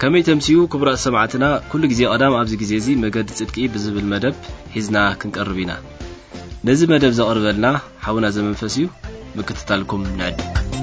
كمي تمسيو كبرى سمعتنا كل جزء قدام أبز جزيزي مجد صدقي بزب المدب حزنا كنقربينا نزب مدب زقربلنا حاولنا زمن فسيو بكتتالكم نعد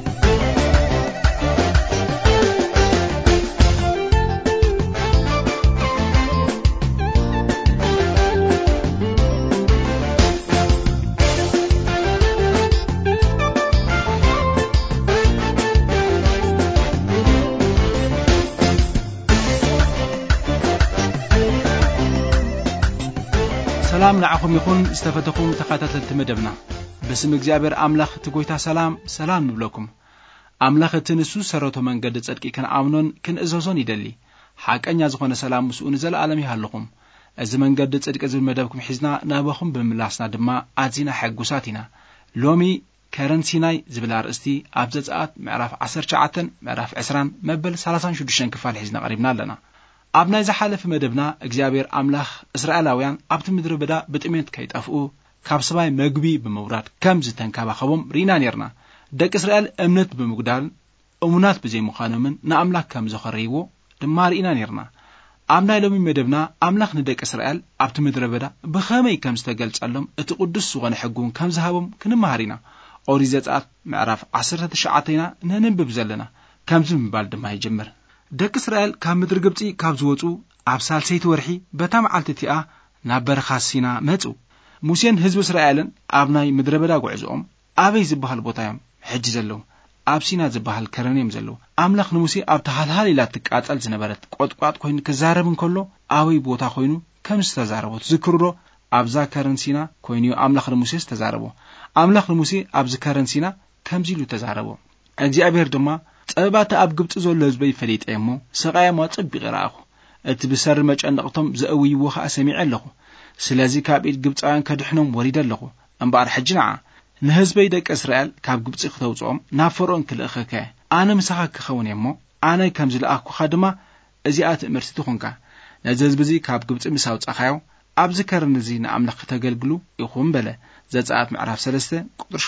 سلام نعكم يكون استفدتكم تخاتت مدبنا باسم እግዚአብሔር أملاخ تقويتا سلام نبلكم أملاخ تنسو سرطو من قد تصدقي كان آمنون كن إزوزون يدلي حاكا يزخون سلام مسؤون زل عالمي هاللكم إذا من قد تصدق إذا مدبكم حزنا نابخم بملاسنا دما عزينا حقوساتنا لومي كرنسيناي زبلار استي أبزات معرف 10 معرف 20 مبل 36 كفال حزنا قريبنا لنا أبناء زحالف مدبنا እግዚአብሔር أملاخ إسرائيلاويان أبت مدر بدا بتأمينت كيتأفقوا ካብ ሰማይ መግቢ በመውራድ ከምዝ ተንካባኸቦም ሪና ነርና ደቂ እስራኤል እምነት በመጉዳል እሙናት በዘይምዃኖምን ንኣምላክ ከም ዘኸረይዎ ድማ ሪና ነርና ኣምናይ ሎሚ መደብና ኣምላኽ ንደቂ እስራኤል ኣብቲ ምድረ በዳ ብኸመይ ከም ዝተገልጸሎም እቲ ቅዱስ ዝኾነ ሕጉን ከም ዝሃቦም ክንመሃሪና ኦሪት ዘጸአት ምዕራፍ 19 ነንብብ ዘለና ከምዚ ምባል ድማ ይጀምር ደቂ እስራኤል ካብ ምድሪ ግብጺ ካብ ዝወጹ ኣብ ሳልሰይቲ ወርሒ በታ መዓልቲ እቲኣ ናብ በረኻ ሲና መጹ ሙሴን ህዝብ እስራኤልን ኣብናይ ምድረ በዳ ጉዕዞኦም ኣበይ ዝበሃል ቦታ እዮም ሕጂ ዘለው ኣብ ሲና ዝበሃል ከረኔም ዘለው ኣምላኽ ንሙሴ ኣብ ተሃልሃል ኢላ ትቃጸል ዝነበረት ቆጥቋጥ ኮይኑ ክዛረብ እንከሎ ኣበይ ቦታ ኮይኑ ከም ዝተዛረቦ ትዝክሩዶ ኣብዛ ከረን ሲና ኮይኑ ኣምላኽ ንሙሴ ተዛረቦ ኣምላኽ ንሙሴ ኣብዚ ከረን ሲና ከምዚ ኢሉ ተዛረቦ እግዚአብሔር ድማ ጸባታ ኣብ ግብጽ ዘሎ ህዝበይ ፈሊጠ እሞ ሰቃያማ ጽቢቕ ረኣኹ እቲ ብሰር መጨነቕቶም ዘእውይዎ ኸ ሰሚዕ ኣለኹ ስለዚ ካብ ኢድ ግብጻውያን ከድሕኖም ወሪደ ኣለኹ እምበኣር ሕጂ ንዓ ንህዝበይ ደቂ እስራኤል ካብ ግብጽ ክተውጽኦም ናብ ፈርዖን ክልእኸከ ኣነ ምሳኻ ክኸውን እሞ ኣነ ከም ዝለኣኽኩኻ ድማ እዚኣ ትእምርቲ ትኾንካ ነዚ ህዝቢ እዚ ካብ ግብጽ ምስ ኣውጻኻዮ ኣብዚ ከረን እዚ ንኣምላኽ ክተገልግሉ ይኹም በለ ዘጸአት ምዕራፍ 3 ቁጥር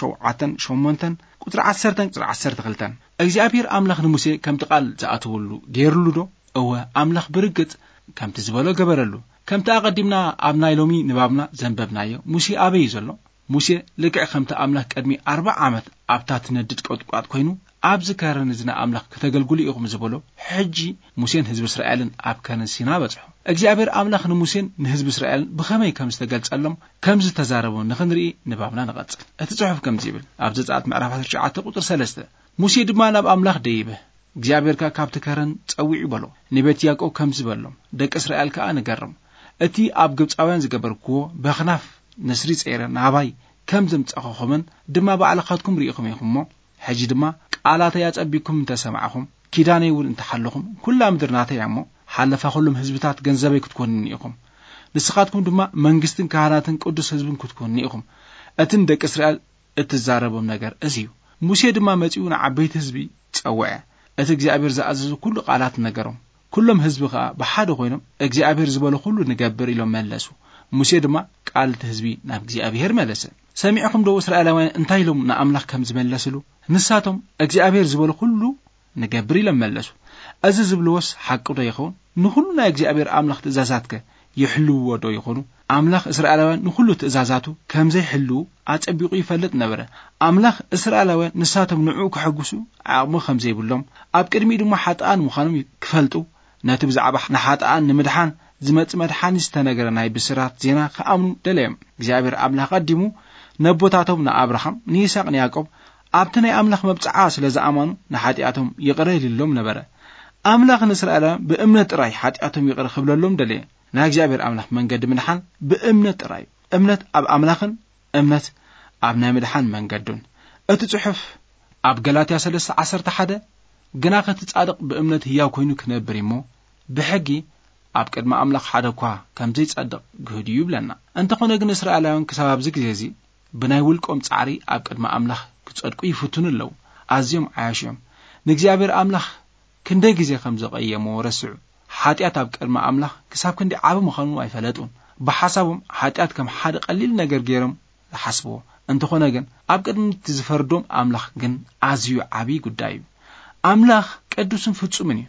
7 ቁጥር 10 ቁጥር 12 እግዚአብሔር ኣምላኽ ንሙሴ ከምቲ ቃል ዝኣተወሉ ገይሩሉ ዶ እወ ኣምላኽ ብርግጽ ከምቲ ዝበሎ ገበረሉ ከምቲ ኣቀዲምና ኣብ ናይ ሎሚ ንባብና ዘንበብናዮ ሙሴ ኣበይ ዘሎ ሙሴ ልክዕ ከምቲ ኣምላኽ ቀድሚ 40 ዓመት ኣብታ ትነድድ ቆጥቋጥ ኮይኑ ኣብዚ ከረን እዚ ንኣምላኽ ክተገልግሉ ኢኹም ዝበሎ ሕጂ ሙሴን ህዝቢ እስራኤልን ኣብ ከረን ሲና በጽሑ እግዚአብሔር ኣምላኽ ንሙሴን ንህዝቢ እስራኤልን ብኸመይ ከም ዝተገልጸሎም ከም ዝተዛረቡ ንኽንርኢ ንባብና ንቐጽል እቲ ጽሑፍ ከምዚ ይብል ኣብ ዘጸአት ምዕራፍ 19 ቁጥር 3 ሙሴ ድማ ናብ ኣምላኽ ደይበ እግዚአብሔርካ ካብቲ ከረን ጸዊዕ ይበሎ ንቤት ያዕቆብ ከምዚ በሎም ደቂ እስራኤል ከዓ ንገርም እቲ ኣብ ግብጻውያን ዝገበርክዎ በኽናፍ ንስሪ ጸይረ ናባይ ከም ዘምጸኸኹምን ድማ ባዕልኻትኩም ርኢኹም ኢኹምሞ ሕጂ ድማ ቃላተይ ኣጸቢኩም እንተሰማዕኹም ኪዳነይ እውን እንተሓለኹም ኩላ ምድር ናተይ እሞ ሓለፋ ኩሎም ህዝብታት ገንዘበይ ክትኮኑን ኢኹም ንስኻትኩም ድማ መንግስትን ካህናትን ቅዱስ ህዝብን ክትኮኑን ኢኹም እትን ደቂ እስራኤል እትዛረቦም ነገር እዚዩ ሙሴ ድማ መጺኡ ንዓበይቲ ህዝቢ ጸውዐ እቲ እግዚአብሔር ዝኣዘዙ ኩሉ ቃላት ነገሮም ኩሎም ህዝቢ ከዓ ብሓደ ኮይኖም እግዚአብሔር ዝበሎ ሁሉ ንገብር ኢሎም መለሱ ሙሴ ድማ ቃልቲ ህዝቢ ናብ እግዚአብሔር መለሰ ሰሚዕኹም ዶ እስራኤላውያን እንታይ ኢሎም ንኣምላኽ ከም ዝመለስሉ ንሳቶም እግዚአብሔር ዝበሎ ሁሉ ንገብር ኢሎም መለሱ እዚ ዝብልዎስ ሓቂ ዶ ይኸውን ንሁሉ ናይ እግዚአብሔር ኣምላኽ ትእዛዛትከ ይሕልውዎ ዶ ይኾኑ ኣምላኽ እስራኤላውያን ንሁሉ ትእዛዛቱ ከምዘይ ሕልው ኣጸቢቑ ይፈልጥ ነበረ ኣምላኽ እስራኤላውያን ንሳቶም ንዑ ክሕጉሱ ዓቕሙ ከምዘይብሎም ኣብ ቅድሚ ድማ ሓጥኣን ምዃኖም ክፈልጡ ነቲ ብዛዕባ ንሓጥኣን ንምድሓን ዝመጽእ መድሓኒት ዝተነገረ ናይ ብስራት ዜና ከኣምኑ ደለዮም እግዚአብሔር ኣምላኽ ቀዲሙ ነቦታቶም ንኣብርሃም ንይስሐቅ ንያዕቆብ ኣብቲ ናይ ኣምላኽ መብጽዓ ስለ ዝኣመኑ ንሓጢኣቶም ይቕረ ኢሎም ነበረ ኣምላኽ ንእስራኤላውያን ብእምነት ጥራይ ሓጢኣቶም ይቕረ ክብለሎም ደለየ ናይ እግዚአብሔር ኣምላኽ መንገዲ ምድሓን ብእምነት ጥራይ እምነት ኣብ ኣምላኽን እምነት ኣብ ናይ ምድሓን መንገዱን እቲ ጽሑፍ ኣብ ገላትያ 3:11 ግና ኸትጻድቕ ብእምነት ህያው ኮይኑ ክነብር እሞ ብሕጊ ኣብ ቅድሚ ኣምላኽ ሓደ እኳ ከምዘይ ጻድቕ ግህድዩ ይብለና እንተኾነ ግን እስራኤላውያን ክሳብ ኣብዚ ግዜ እዚ ብናይ ውልቆም ጻዕሪ ኣብ ቅድሚ ኣምላኽ ክጸድቁ ይፍትኑ ኣለዉ ኣዝዮም ዓያሽዮም ንእግዚአብሔር ኣምላኽ ክንደይ ግዜ ከም ዘቐየሞ ረስዑ ሓጢኣት ኣብ ቅድሚ ኣምላኽ ክሳብ ክንደይ ዓቢ ምዃኑ ኣይፈለጡን ብሓሳቦም ሓጢኣት ከም ሓደ ቀሊል ነገር ገይሮም ዝሓስብዎ እንተኾነ ግን ኣብ ቅድሚት ዝፈርዶም ኣምላኽ ግን ኣዝዩ ዓቢ ጉዳይ እዩ ኣምላኽ ቅዱስን ፍጹምን እዩ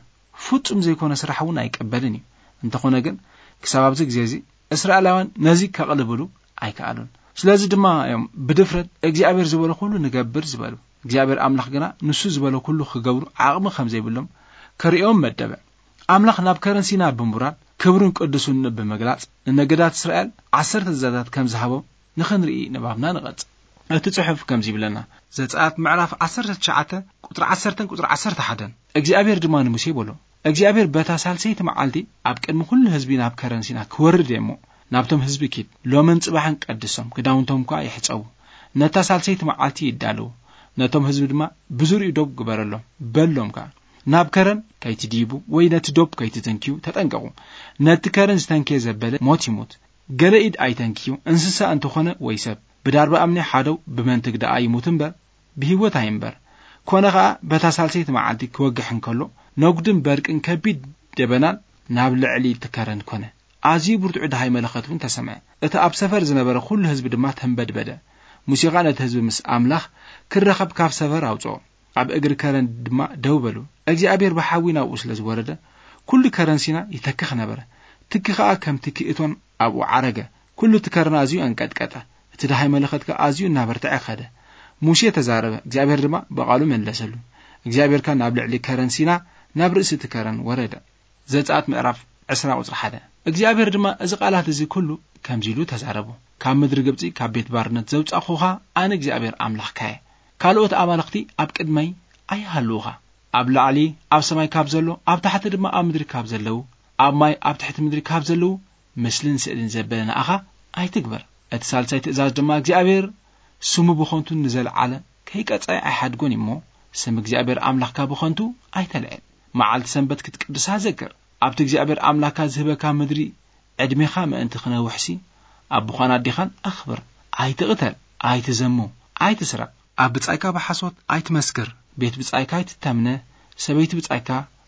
ፍጹም ዘይኮነ ስራሕውን ኣይቀበልን እዩ እንተኾነ ግን ክሳብ ኣብዚ ግዜ እዚ እስራኤላውያን ነዚ ከቕልብሉ ኣይከኣሉን ስለዚ ድማ እዮም ብድፍረት እግዚአብሔር ዝበሎ ኩሉ ንገብር ዝበሉ እግዚአብሔር ኣምላኽ ግና ንሱ ዝበሎ ኩሉ ክገብሩ ዓቕሚ ከም ዘይብሎም ከሪኦም መደበ ኣምላኽ ናብ ከረንሲና ብምቡራን ክብሩን ቅዱሱን ብምግላጽ ንነገዳት እስራኤል 10 ትእዛዛት ከም ዝሃቦም ንኽንርኢ ንባብና ንቐጽ እቲ ጽሑፍ ከምዚ ይብለና ዘጸአት ምዕራፍ 19 ቁጥሪ 10 ቁጥሪ 11 እግዚአብሔር ድማ ንሙሴ በሎ እግዚአብሔር በታ ሳልሰይቲ መዓልቲ ኣብ ቅድሚ ኩሉ ህዝቢ ናብ ከረንሲና ክወርድ እሞ ናብቶም ህዝቢ ኪድ ሎምን ጽባሕን ቀድሶም ክዳውንቶም ኳ ይሕጸቡ ነታ ሳልሰይቲ መዓልቲ ይዳለዉ ነቶም ህዝቢ ድማ ብዙርኡ ዶብ ግበረሎም በሎም ካ ናብ ከረን ከይትዲቡ ወይ ነቲ ዶብ ከይትተንኪዩ ተጠንቀቁ ነቲ ከረን ዝተንከየ ዘበለ ሞት ይሞት ገለ ኢድ ኣይተንኪዩ እንስሳ እንተኾነ ወይ ሰብ ብዳርባ እምኒ ሓደው ብመንትግ ደኣ ይሙት እምበር ብህይወት ኣይምበር ኮነ ኸዓ በታ ሳልሰይቲ መዓልቲ ክወግሕ እንከሎ ነጉድን በርቅን ከቢድ ደበናን ናብ ልዕሊ ትከረን ኮነ ኣዝዩ ብርቱዕ ደሃይ መለኸቱን ተሰምዐ እቲ ኣብ ሰፈር ዝነበረ ኩሉ ህዝቢ ድማ ተንበድበደ ሙሴ ኸ ነቲ ህዝቢ ምስ ኣምላኽ ክረኸብ ካብ ሰፈር ኣውፅኦ ኣብ እግሪ ከረን ድማ ደው በሉ እግዚአብሔር ብሓዊ ናብኡ ስለ ዝወረደ ኩሉ ከረንሲና ይተክኽ ነበረ ትኪ ኸዓ ከም ትኪ እቶን ኣብኡ ዓረገ ኩሉ ትከረን ኣዝዩ አንቀጥቀጠ እቲ ደሃይ መለኸት ከ ኣዝዩ እናበርትዐ ኸደ ሙሴ ተዛረበ እግዚአብሔር ድማ በቃሉ መለሰሉ እግዚአብሔር ከ ናብ ልዕሊ ከረንሲና ናብ ርእሲ ትከረን ወረደ ዘጸአት ምዕራፍ 10 ቁጥሪ 1 እግዚአብሔር ድማ እዚ ቃላት እዚ ኩሉ ከምዚሉ ተዛረቡ ካብ ምድሪ ግብጺ ካብ ቤት ባርነት ዘውጻኹኻ ኣነ እግዚአብሔር ኣምላኽካየ ካልኦት ኣማልኽቲ ኣብ ቅድመይ ኣይሃሉኻ ኣብ ላዕሊ ኣብ ሰማይ ካብ ዘሎ ኣብ ታሕቲ ድማ ኣብ ምድሪ ካብ ዘለው ኣብ ማይ ኣብ ትሕቲ ምድሪ ካብ ዘለው ምስልን ስእልን ዘበለ ንኣኻ ኣይትግበር እቲ ሳልሳይ ትእዛዝ ድማ እግዚአብሔር ስሙ ብኾንቱ ንዘለዓለ ከይቀጻይ ኣይሓድጎን እሞ ስም እግዚአብሔር ኣምላኽካ ብኾንቱ ኣይተልዕል መዓልቲ ሰንበት ክትቅድሳ ዘክር ኣብቲ እግዚአብሔር ኣምላኽካ ዝህበካ ምድሪ ዕድሜኻ ምእንቲ ክነውሕሲ ኣብ ብዃን ኣዲኻን ኣኽብር ኣይትቕተል ኣይትዘሙ ኣይትስረቕ ኣብ ብጻይካ ብሓሶት ኣይትመስክር ቤት ብጻይካ ኣይትተምነ ሰበይቲ ብጻይካ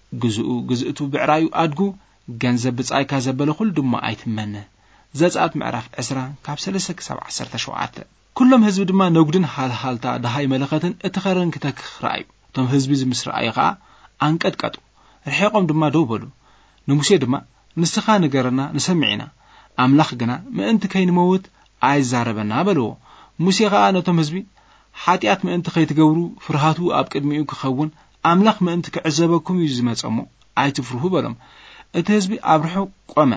ግዝእቱ ብዕራዩ ኣድጉ ገንዘብ ብጻይካ ዘበለ ኩሉ ድማ ኣይትመነ ዘጸአት ምዕራፍ 20 ካብ 3 ክሳብ 17 ኩሎም ህዝቢ ድማ ነጉድን ሃልሃልታ ደሃይ መለኸትን እትኸረን ክተክኽ ረኣዩ እቶም ህዝቢ ምስ ረኣዩ ኸዓ አንቀጥቀጡ ርሒቆም ድማ ደው በሉ ንሙሴ ድማ ንስኻ ንገረና ንሰምዒና ኣምላኽ ግና ምእንቲ ከይንመውት ኣይዛረበና በልዎ ሙሴ ኸዓ ነቶም ህዝቢ ሓጢአት ምእንቲ ከይትገብሩ ፍርሃቱ ኣብ ቅድሚኡ ክኸውን ኣምላኽ ምእንቲ ክዕዘበኩም እዩ ዝመጸሞ ኣይትፍርሁ በሎም እቲ ህዝቢ ኣብ ርሑቕ ቆመ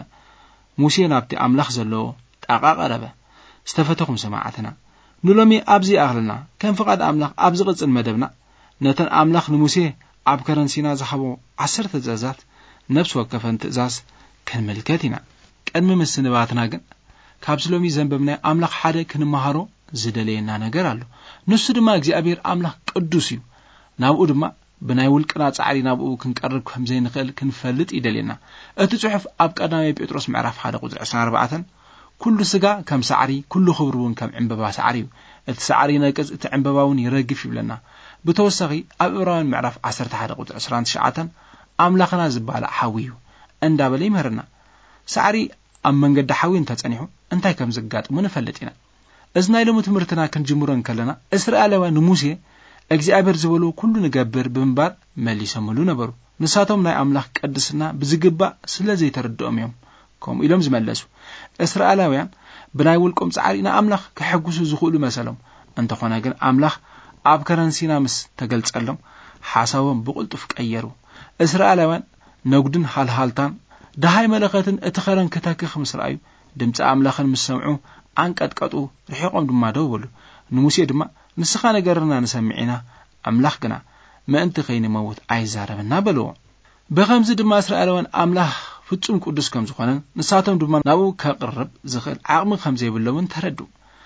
ሙሴ ናብቲ ኣምላኽ ዘለዎ ጣቓ ቀረበ ዝተፈተኹም ሰማዕትና ንሎሚ ኣብዚ ኣኽልና ከም ፍቓድ ኣምላኽ ኣብ ዝቕጽል መደብና ነተን ኣምላኽ ንሙሴ ኣብ ከረንሲና ዝሃቦ 10 ትእዛዛት ነፍሲ ወከፈን ትእዛዝ ክንምልከት ኢና ቀድሚ ምስንባትና ግን ካብ ስሎሚ ዘንበብናይ ኣምላኽ ሓደ ክንመሃሮ ዝደለየና ነገር ኣሎ ንሱ ድማ እግዚአብሔር ኣምላኽ ቅዱስ እዩ ናብኡ ድማ ብናይ ውልቅና ጻዕሪ ናብኡ ክንቀርብ ከም ዘይንኽእል ክንፈልጥ ይደልየና እቲ ጽሑፍ ኣብ ቀዳማይ ጴጥሮስ ምዕራፍ 1 ቁጥሪ 24 ኩሉ ስጋ ከም ሳዕሪ ኩሉ ክብሩ እውን ከም ዕምበባ ሳዕሪ እዩ እቲ ሳዕሪ ነቅጽ እቲ ዕምበባ እውን ይረግፍ ይብለና ብተወሳኺ ኣብ ዕብራውያን ምዕራፍ 11 ቁጥሪ 29 ኣምላኽና ዝባልዕ ሓዊ እዩ እንዳበለ ይመርና ሳዕሪ ኣብ መንገዲ ሓዊ እንተጸኒሑ እንታይ ከም ዝጋጥሙ ንፈልጥ ኢና እዚ ናይ ሎሚ ትምህርትና ክንጅምሮን ከለና እስራኤላውያን ንሙሴ እግዚአብሔር ዝበሎ ኩሉ ንገብር ብምባል መሊሰምሉ ነበሩ ንሳቶም ናይ ኣምላኽ ቅድስና ብዝግባእ ስለ ዘይተረድኦም እዮም ከምኡ ኢሎም ዝመለሱ እስራኤላውያን ብናይ ውልቆም ጻዕሪ ንኣምላኽ ክሕጉሱ ዝኽእሉ መሰሎም እንተኾነ ግን ኣምላኽ ኣብ ከረንሲና ምስ ተገልጸሎም ሓሳቦም ብቕልጡፍ ቀየሩ እስራኤላውያን ነጉድን ሃልሃልታን ደሃይ መለኸትን እቲ ኸረን ክተክኽ ምስ ረኣዩ ድምፂ ኣምላኽን ምስ ሰምዑ አንቀጥቀጡ ርሒቆም ድማ ደው በሉ ንሙሴ ድማ ንስኻ ነገርና ንሰምዒና ኣምላኽ ግና ምእንቲ ከይንመውት ኣይዛረበና በልዎ ብኸምዚ ድማ እስራኤላውያን ኣምላኽ ፍጹም ቅዱስ ከም ዝኾነን ንሳቶም ድማ ናብኡ ከቕርብ ዝኽእል ዓቕሚ ከም ዘይብለውን ተረዱ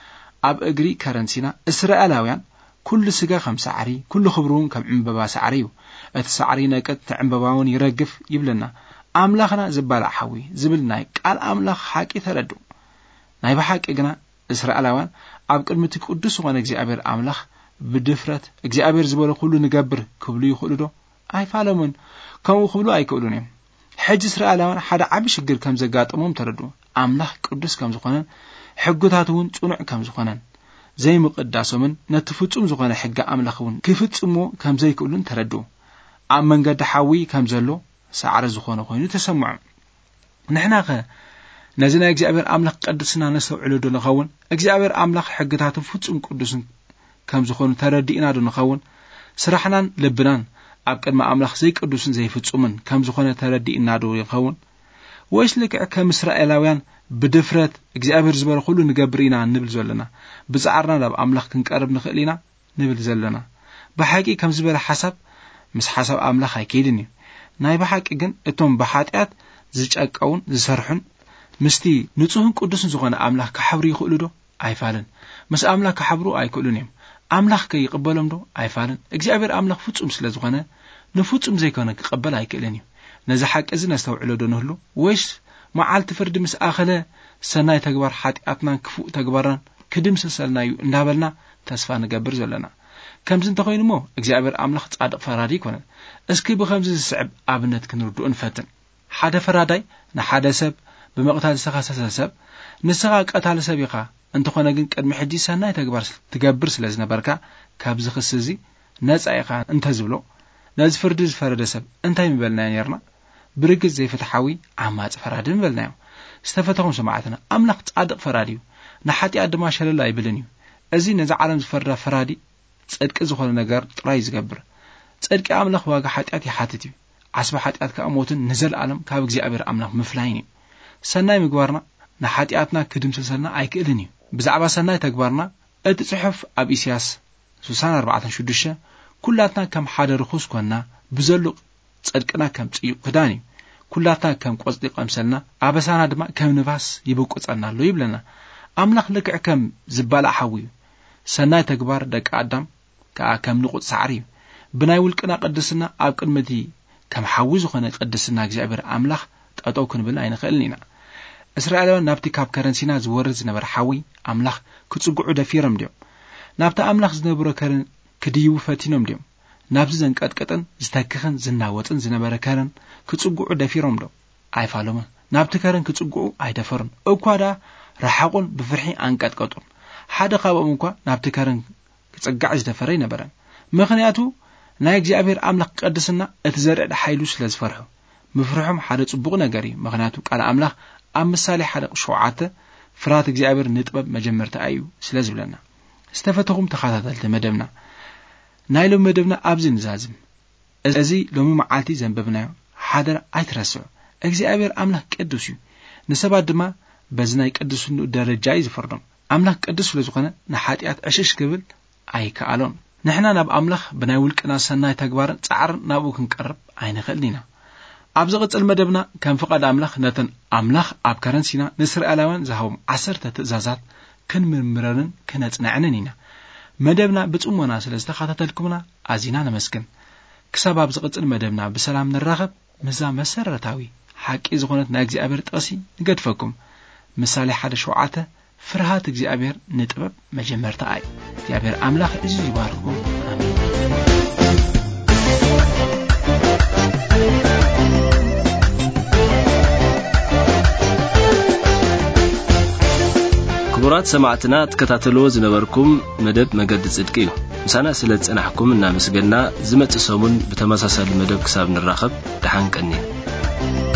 ኣብ እግሪ ከረንሲና እስራኤላውያን ኩሉ ስጋ ከም ሳዕሪ ኩሉ ክብሩን ከም ዕምበባ ሳዕሪ እዩ እቲ ሳዕሪ ነቅጥ እቲ ዕምበባውን ይረግፍ ይብለና ኣምላኽና ዝባልዕ ሓዊ ዝብል ናይ ቃል ኣምላኽ ሓቂ ተረዱ ናይ ብሓቂ ግና እስራኤላውያን ኣብ ቅድሚ እቲ ቅዱስ ዝኾነ እግዚአብሔር ኣምላኽ ብድፍረት እግዚአብሔር ዝበሎ ኩሉ ንገብር ክብሉ ይኽእሉ ዶ ኣይፋለሙን ከምኡ ክብሉ ኣይክእሉን እዮም ሕጂ እስራኤላውያን ሓደ ዓቢ ሽግር ከም ዘጋጥሞም ተረዱ ኣምላኽ ቅዱስ ከም ዝኾነን ሕግታቱ እውን ጽኑዕ ከም ዝኾነን ዘይምቅዳሶምን ነቲ ፍጹም ዝኾነ ሕጊ ኣምላኽ እውን ክፍጽሞ ከም ዘይክእሉን ተረዱ ኣብ መንገዲ ሓዊ ከም ዘሎ ሳዕረ ዝኾነ ኮይኑ ተሰምዖ ንሕና ኸ ነዚ ናይ እግዚአብሔር ኣምላኽ ቅድስና ነስተውዕሎ ዶ ንኸውን እግዚአብሔር ኣምላኽ ሕግታቱ ፍጹም ቅዱስን ከም ዝኾኑ ተረዲእና ዶ ንኸውን ስራሕናን ልብናን ኣብ ቅድሚ ኣምላኽ ዘይቅዱስን ዘይፍጹምን ከም ዝኾነ ተረዲእና ዶ ይኸውን ወይስ ልክዕ ከም እስራኤላውያን ብድፍረት እግዚአብሔር ዝበለ ኩሉ ንገብር ኢና ንብል ዘለና ብጻዕርና ናብ ኣምላኽ ክንቀርብ ንኽእል ኢና ንብል ዘለና ብሓቂ ከም ዝበለ ሓሳብ ምስ ሓሳብ ኣምላኽ ኣይከይድን እዩ ናይ ብሓቂ ግን እቶም ብሓጢአት ዝጨቀውን ዝሰርሑን ምስቲ ንጹህን ቅዱስን ዝኾነ ኣምላኽ ክሓብሩ ይኽእሉ ዶ ኣይፋልን ምስ ኣምላኽ ክሓብሩ ኣይክእሉን እዮም ኣምላኽ ከይቅበሎም ዶ ኣይፋልን እግዚአብሔር ኣምላኽ ፍጹም ስለ ዝኾነ ንፍጹም ዘይኮነ ክቅበል ኣይክእልን እዩ ነዚ ሓቂ እዚ ነስተውዕሎ ዶ ንህሉ ወይስ መዓልቲ ፍርዲ ምስ ኣኸለ ሰናይ ተግባር ሓጢአትናን ክፉእ ተግባራን ክድምሰሰልና እዩ እንዳበልና ተስፋ ንገብር ዘለና ከምዚ እንተኾይኑ እሞ እግዚአብሔር ኣምላኽ ጻድቕ ፈራዲ ይኮነን እስኪ ብኸምዚ ዝስዕብ ኣብነት ክንርድኦ ንፈትን ሓደ ፈራዳይ ንሓደ ሰብ ብመቕታል ዝተኸሰሰ ሰብ ንስኻ ቀታሊ ሰብ ኢኻ እንተኾነ ግን ቅድሚ ሕጂ ሰናይ ተግባር ትገብር ስለ ዝነበርካ ካብዚ ክስ እዚ ነጻ ኢኻ እንተዝብሎ ነዚ ፍርዲ ዝፈረደ ሰብ እንታይ ምበልናዮ ነርና ብርግጽ ዘይፍትሓዊ ዓማጽ ፈራዲ ምበልናዮ ዝተፈተኹም ሰማዕትና ኣምላኽ ጻድቕ ፈራዲ እዩ ንሓጢአት ድማ ሸለል ኣይብልን እዩ እዚ ነዚ ዓለም ዝፈርዳ ፈራዲ ጽድቂ ዝኾነ ነገር ጥራይ ዝገብር ጽድቂ ኣምላኽ ዋጋ ሓጢአት ይሓትት እዩ ዓስቢ ሓጢአት ከዓ ሞትን ንዘለዓለም ካብ እግዚአብሔር ኣምላኽ ምፍላይን እዩ ሰናይ ምግባርና ንሓጢአትና ክድምሰሰልና ኣይክእልን እዩ ብዛዕባ ሰናይ ተግባርና እቲ ጽሑፍ ኣብ ኢሳይያስ 64:6 ኩላትና ከም ሓደ ርኩስ ኮንና ብዘሉ ጽድቅና ከም ጽዩቕ ክዳን እዩ ኩላትና ከም ቆጽሊ ቀምሰልና ኣበሳና ድማ ከም ንፋስ ይበቁጸና ኣሎ ይብለና ኣምላኽ ልክዕ ከም ዝባላዕ ሓዊ እዩ ሰናይ ተግባር ደቂ ኣዳም ከዓ ከም ንቁጽ ሳዕሪ እዩ ብናይ ውልቅና ቅድስና ኣብ ቅድሚቲ ከም ሓዊ ዝኾነ ቅድስና እግዚአብሔር ኣምላኽ ጠጠው ክንብል ኣይንኽእልን ኢና እስራኤላውያን ናብቲ ካብ ከረንሲና ዝወርድ ዝነበረ ሓዊ ኣምላኽ ክጽጉዑ ደፊሮም ድዮም ናብቲ ኣምላኽ ዝነበረ ከረን ክድይቡ ፈቲኖም ድዮም ናብዚ ዘንቀጥቅጥን ዝተክኽን ዝናወጥን ዝነበረ ከረን ክጽጉዑ ደፊሮም ዶ ኣይፋሎምን ናብቲ ከረን ክጽጉዑ ኣይደፈሩን እኳዳ ረሓቁን ብፍርሒ አንቀጥቀጡን ሓደ ካብኦም እንኳ ናብቲ ከረን ክጽጋዕ ዝደፈረ ይነበረን ምክንያቱ ናይ እግዚአብሔር ኣምላኽ ቅድስና እቲ ዘርዕድ ሓይሉ ስለ ዝፈርሑ ምፍርሖም ሓደ ጽቡቕ ነገር እዩ ምክንያቱ ቃል ኣምላኽ ኣብ ምሳሌ 1:7 ፍርሃት እግዚአብሔር ንጥበብ መጀመርታ እዩ ስለ ዝብለና ዝተፈተኹም ተኸታተልቲ መደብና ናይ ሎሚ መደብና ኣብዚ ንዛዝም እዚ ሎሚ መዓልቲ ዘንበብናዮ ሓደራ ኣይትረስዑ እግዚአብሔር ኣምላኽ ቅዱስ እዩ ንሰባት ድማ በዚ ናይ ቅዱስኑ ደረጃ እዩ ዝፈርዶም ኣምላኽ ቅዱስ ስለ ዝኾነ ንሓጢአት ዕሽሽ ክብል ኣይከኣሎም ንሕና ናብ ኣምላኽ ብናይ ውልቅና ሰናይ ተግባርን ጻዕርን ናብኡ ክንቀርብ ኣይንኽእልን ኢና ኣብ ዝቕጽል መደብና ከም ፍቓድ ኣምላኽ ነተን ኣምላኽ ኣብ ከረንሲና ንእስራኤላውያን ዝሃቦም 10 ትእዛዛት ክንምርምረንን ክነጽንዕንን ኢና መደብና ብጽሞና ስለ ዝተኸታተልኩምና ኣዚና ነመስግን ክሳብ ኣብ ዝቕጽል መደብና ብሰላም ንራኸብ ምዛ መሰረታዊ ሓቂ ዝኾነት ናይ እግዚአብሔር ጥቕሲ ንገድፈኩም ምሳሌ 1:7 ፍርሃት እግዚአብሔር ንጥበብ መጀመርታ እዩ እግዚአብሔር ኣምላኽ እዚ ይባርኩም አሜን ክቡራት ሰማዕትና ተከታተልዎ ዝነበርኩም መደብ መገዲ ጽድቂ እዩ ምሳና ስለ ጽናሕኩም እናመስገንና ዝመጽእ ሰሙን ብተመሳሳሊ መደብ ክሳብ ንራኸብ ደሓን ቀኒ